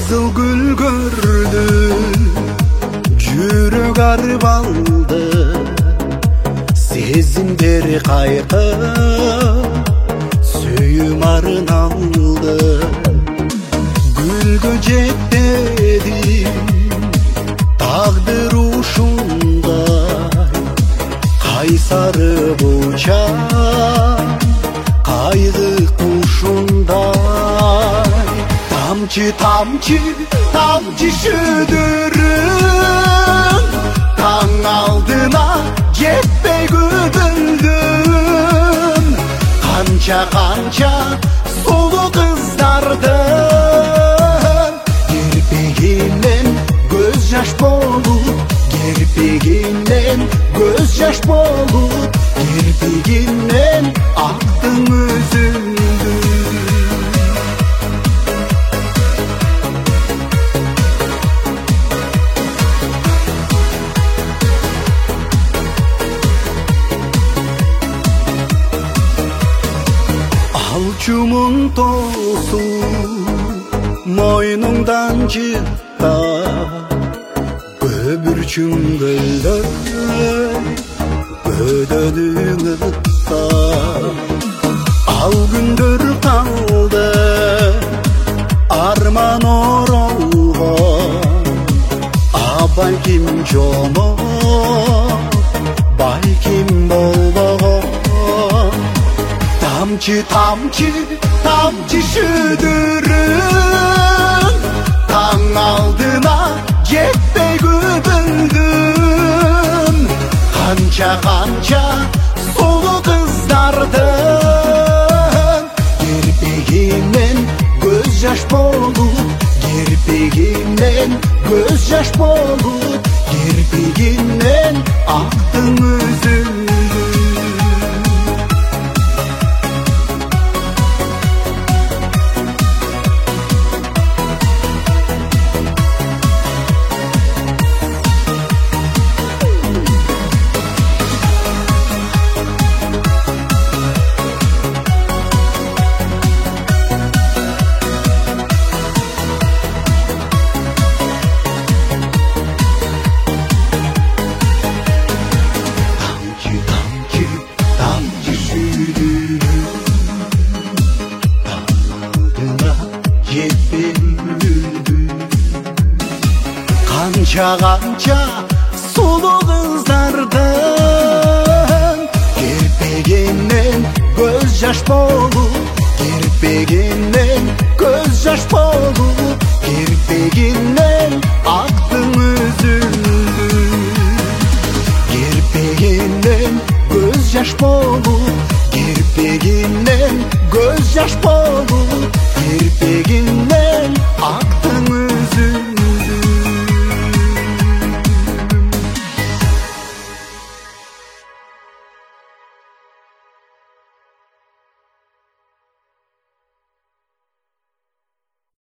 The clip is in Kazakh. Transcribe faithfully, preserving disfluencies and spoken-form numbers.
Kızıl gül gördü, жүрек арып алды, сезімдер қайқып, сүйім арын алды. Гүлгө жетпедім, тағдыр ушундай, қайсары бұл жан, қайғы құшындай. Тамчы, тамчы, тамчы шүдірін, таң алдына жетпей күтілдім. Қанша-қанша сұлу қыздардың керпегінен көз жаш болып, керпегінен көз жаш болып, керпегінен ақтың өзіңді. Алчумун тосу мойнуңдан жықта, көбүрчүң көлдөр көдөнүң ытта. Ал күндөр калды арман оролгон, а балким жомок, балким болбогон. Тамчы, тамчы, тамчы шүдірін, таң алдына жетпей күтілдім. Қанша-қанша сұлу қыздардың керпегінен көз жаш болып, керпегінен көз жаш болып, керпегінен ақтың өзіңді. Қанша-қанша сұлу қыздардың керпегінен көз жаш болып, керпегінен көз жаш болып, керпегінен ақтың өзіңді. Керпегінен көз жаш болып, керпегінен көз жаш болып,